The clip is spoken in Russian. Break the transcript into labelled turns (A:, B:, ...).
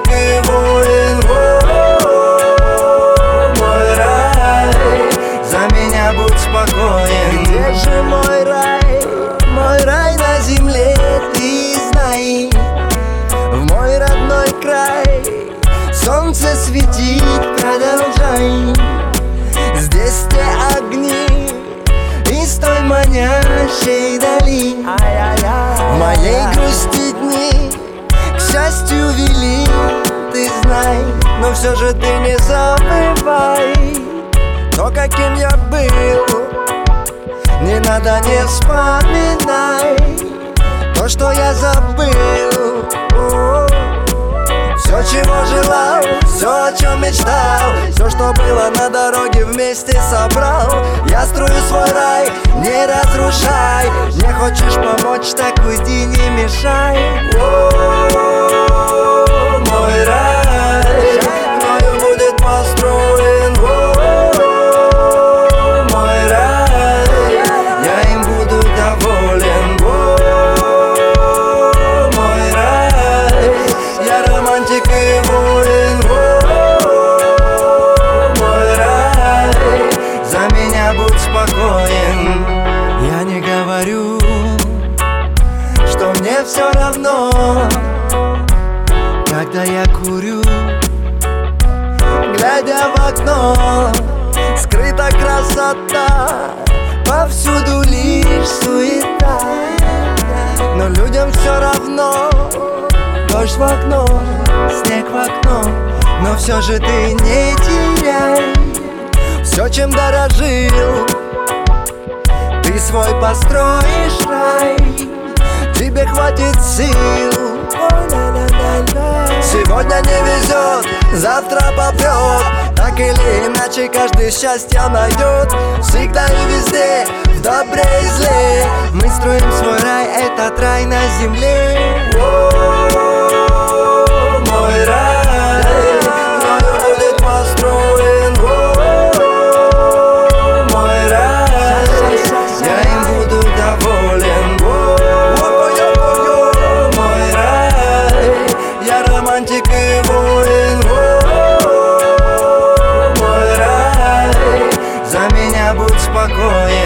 A: романтик и воин. Мой рай, за меня будь спокоен.
B: Где же мой рай на земле, ты знай. В мой родной край солнце светит, продолжай. Здесь те огни из той манящей дали. В моей грусти дни к счастью вели, ты знай. Но все же ты не забывай то, каким я был. Не надо, не вспоминай то, что я забыл. Все, чего желал, все, о чем мечтал, все, что было на дороге, вместе собрал. Я строю свой рай, не разрушай. Не хочешь помочь, так уйди, не мешай.
A: Мой рай мною будет построен. Мой рай, я им буду доволен. Мой рай, я романтик и воин. Мой рай, за меня будь спокоен.
B: Я не говорю, что мне все равно, когда я курю, глядя в окно. Скрыта красота, повсюду лишь суета. Но людям все равно. Дождь в окно, снег в окно. Но все же ты не теряй все, чем дорожил. Ты свой построишь рай, тебе хватит сил. Сегодня не везет, завтра попрет. Так или иначе каждый счастье найдет. Всегда и везде, в добре и зле. Мы строим свой рай, этот рай на земле.
A: Мой рай мною будет построен. Мой рай, я им буду доволен. Мой рай, я романтик и воин. Мой рай, за меня будь спокоен.